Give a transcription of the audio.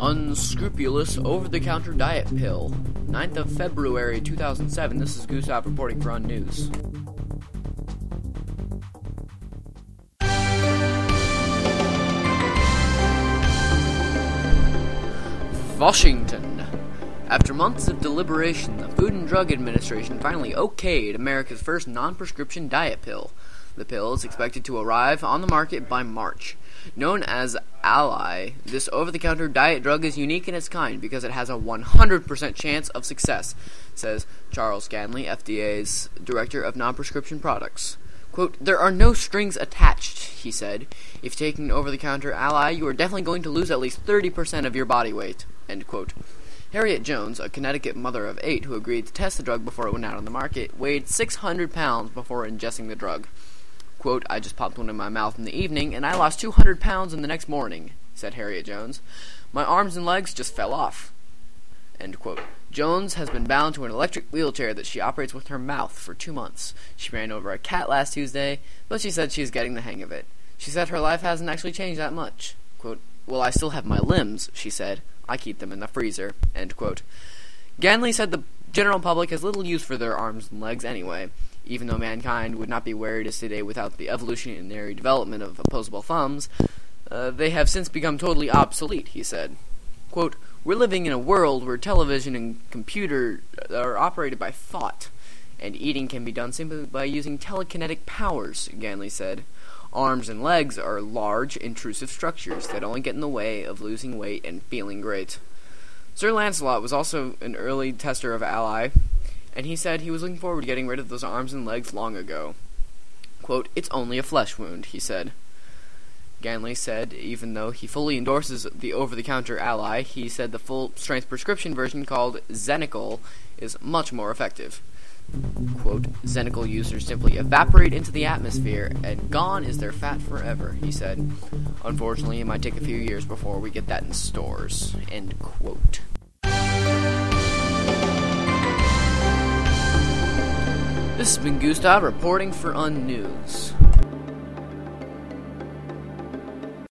Unscrupulous over-the-counter diet pill. 9th of February 2007. This is Gustav reporting for Unnews. Washington. After months of deliberation, the Food and Drug Administration finally okayed America's first non-prescription diet pill. The pill is expected to arrive on the market by March. Known as Ally, this over-the-counter diet drug is unique in its kind because it has a 100% chance of success, says Charles Ganley, FDA's Director of Non-Prescription Products. Quote, "There are no strings attached," he said. "If taking over-the-counter Ally, you are definitely going to lose at least 30% of your body weight." End quote. Harriet Jones, a Connecticut mother of 8 who agreed to test the drug before it went out on the market, weighed 600 pounds before ingesting the drug. Quote, "I just popped one in my mouth in the evening, and I lost 200 pounds in the next morning," said Harriet Jones. "My arms and legs just fell off." End quote. Jones has been bound to an electric wheelchair that she operates with her mouth for 2 months. She ran over a cat last Tuesday, but she said she's getting the hang of it. She said her life hasn't actually changed that much. Quote, "Well, I still have my limbs," she said. "I keep them in the freezer." End quote. Ganley said the general public has little use for their arms and legs anyway. Even though mankind would not be where it is today without the evolutionary development of opposable thumbs, they have since become totally obsolete, he said. Quote, "We're living in a world where television and computer are operated by thought, and eating can be done simply by using telekinetic powers," Ganley said. "Arms and legs are large, intrusive structures that only get in the way of losing weight and feeling great." Sir Lancelot was also an early tester of Ally, and he said he was looking forward to getting rid of those arms and legs long ago. Quote, "It's only a flesh wound," he said. Ganley said even though he fully endorses the over-the-counter Ally, he said the full-strength prescription version called Xenical is much more effective. Quote, "Xenical users simply evaporate into the atmosphere, and gone is their fat forever," he said. "Unfortunately, it might take a few years before we get that in stores." End quote. This has been Gustav reporting for Unnews.